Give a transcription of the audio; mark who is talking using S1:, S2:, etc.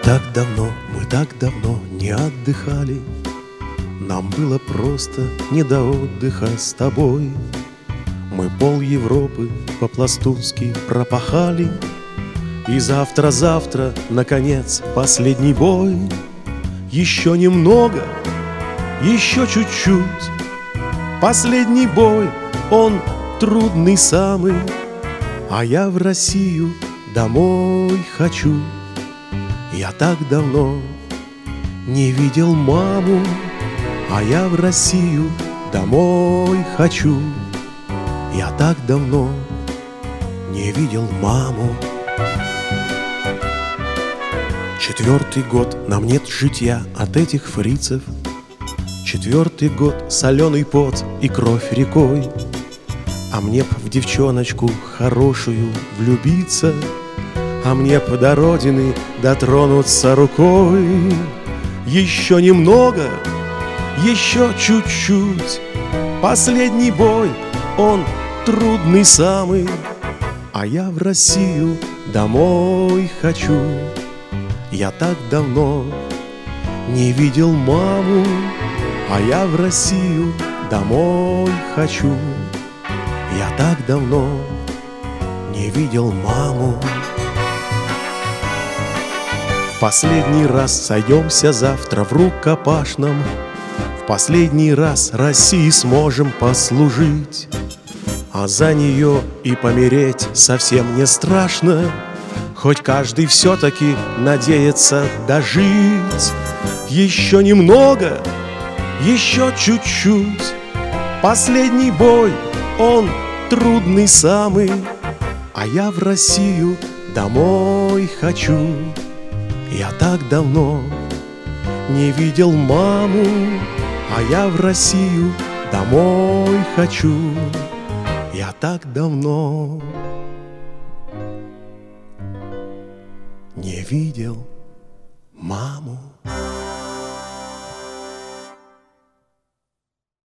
S1: Мы так давно не отдыхали. Нам было просто не до отдыха с тобой. Мы пол Европы по-пластунски пропахали, и завтра, наконец, последний бой. Еще немного, еще чуть-чуть. Последний бой, он трудный самый, а я в Россию домой хочу. Я так давно не видел маму, а я в Россию домой хочу. Я так давно не видел маму. 4-й год нам нет житья от этих фрицев. 4-й год соленый пот и кровь рекой. А мне б в девчоночку хорошую влюбиться, а мне б до родины дотронуться рукой. Еще немного, еще чуть-чуть. Последний бой, он трудный самый, а я в Россию домой хочу. Я так давно не видел маму, а я в Россию домой хочу. Я так давно не видел маму. В последний раз сойдемся завтра в рукопашном. В последний раз России сможем послужить, а за нее и помереть совсем не страшно. Хоть каждый все-таки надеется дожить. Еще немного, еще чуть-чуть. Последний бой, он трудный самый, а я в Россию домой хочу. Я так давно не видел маму, а я в Россию домой хочу. Я так давно не видел маму.